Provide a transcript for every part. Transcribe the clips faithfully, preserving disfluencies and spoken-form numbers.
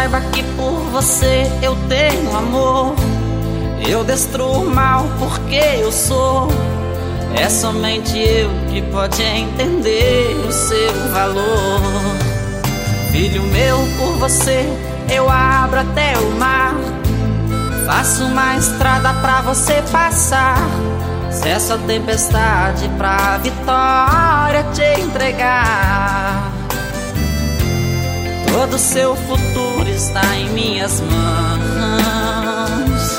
saiba que por você eu tenho amor. Eu destruo o mal porque eu sou. É somente eu que pode entender o seu valor. Filho meu, por você eu abro até o mar. Faço uma estrada pra você passar. Cesso a tempestade pra vitória te entregar. Todo seu futuro está em minhas mãos.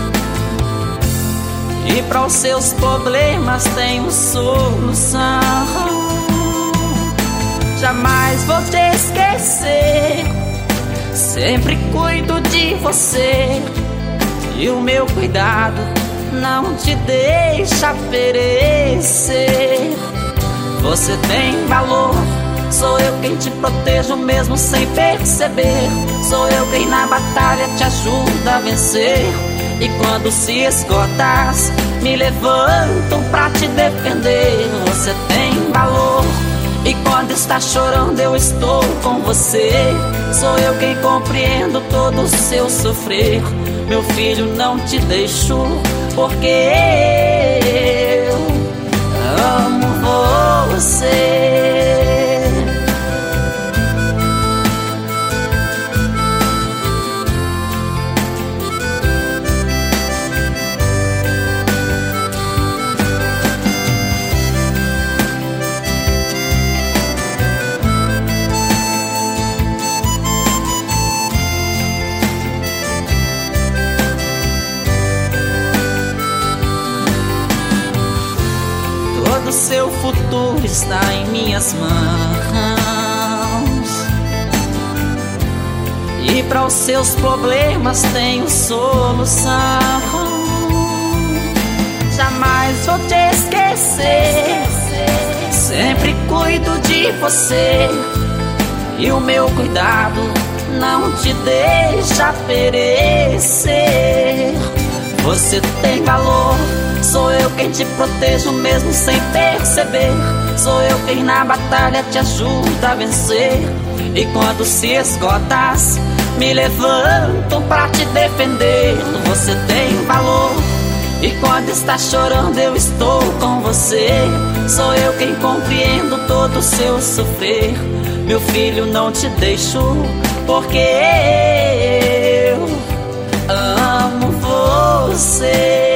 E para os seus problemas tenho solução. Jamais vou te esquecer. Sempre cuido de você. E o meu cuidado não te deixa perecer. Você tem valor. Sou eu quem te protejo mesmo sem perceber. Sou eu quem na batalha te ajuda a vencer. E quando se esgotas, me levanto pra te defender. Você tem valor. E quando está chorando eu estou com você. Sou eu quem compreendo todo o seu sofrer. Meu filho, não te deixo, porque eu amo você. Todo seu futuro está em minhas mãos. E para os seus problemas tenho solução. Jamais vou te esquecer. Sempre cuido de você. E o meu cuidado não te deixa perecer. Você tem valor. Sou eu quem te protejo mesmo sem perceber. Sou eu quem na batalha te ajuda a vencer. E quando se esgotas, me levanto pra te defender. Você tem valor. E quando está chorando eu estou com você. Sou eu quem compreendo todo o seu sofrer. Meu filho, não te deixo, porque eu amo você.